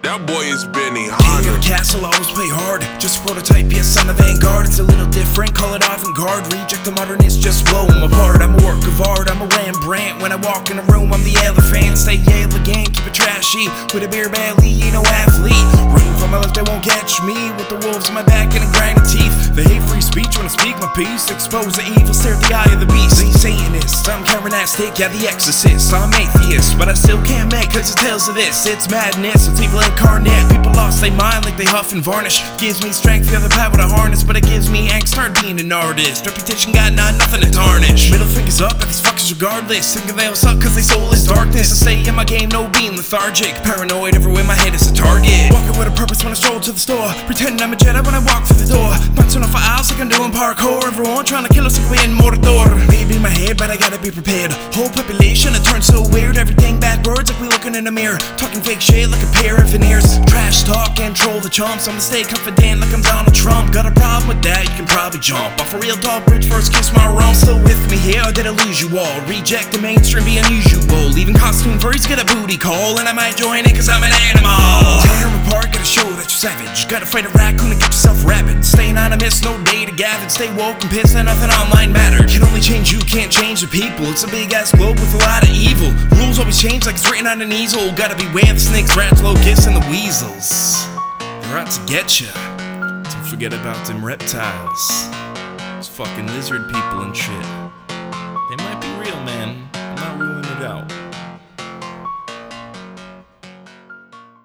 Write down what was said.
That boy is Benny King Hanna. of the castle, always play hard. Just a prototype, yes, I'm the vanguard. It's a little different, call it avant-garde. Reject the modernist, just blow them apart. I'm a work of art, I'm a Rembrandt. When I walk in a room, I'm the elephant. Stay elegant, keep it trashy. With a beer belly, ain't no athlete. Running from my left, they won't catch me. With the wolves on my back and a grinding teeth. They hate free speech when I speak my piece. Expose the evil, stare at the eye of the beast. Ain't Satanist, I'm Karenastic, yeah, the exorcist. I'm atheist, but I still can't make cause it's tales of this. It's madness, it's evil incarnate. People lost their mind like they huff and varnish. Gives me strength, the other path with a harness. But it gives me angst, start being an artist. Reputation got nothing to tarnish. Middle fingers up at these fuckers regardless. Thinking they'll suck cause they soul is darkness. I stay in my game, no being lethargic. Paranoid everywhere, my head is a target. Walking with a purpose when I stroll to the store. Pretending I'm a Jedi when I walk through the door. Bouncing off of aisles like I'm doing parkour. Everyone trying to kill us like we in Mordor. Maybe in my head, but I gotta be prepared. Whole population, it turns so weird. Everything backwards like we looking in a mirror. Talking fake shit like a pair of veneers. Trash talk and troll the chumps. I'm gonna stay confident like I'm Donald Trump. Got a problem with that, you can probably jump off a real tall bridge, first kiss my rump. Still with me here, or did I lose you all? Reject the mainstream, be unusual. Leaving costume furries, get a booty call. And I might join it cause I'm an animal. Tear them apart, gotta show that you're savage. Gotta fight a raccoon and get yourself rabid. Stay anonymous, no day to gather. Stay woke and pissed that nothing online matters. Can only change you, can't change the people. It's a big ass globe with a lot of evil. Rules always change like it's written on an easel. Gotta beware the snakes, rats, locusts, and the weasels. They're out to get ya. Don't forget about them reptiles. Those fucking lizard people and shit.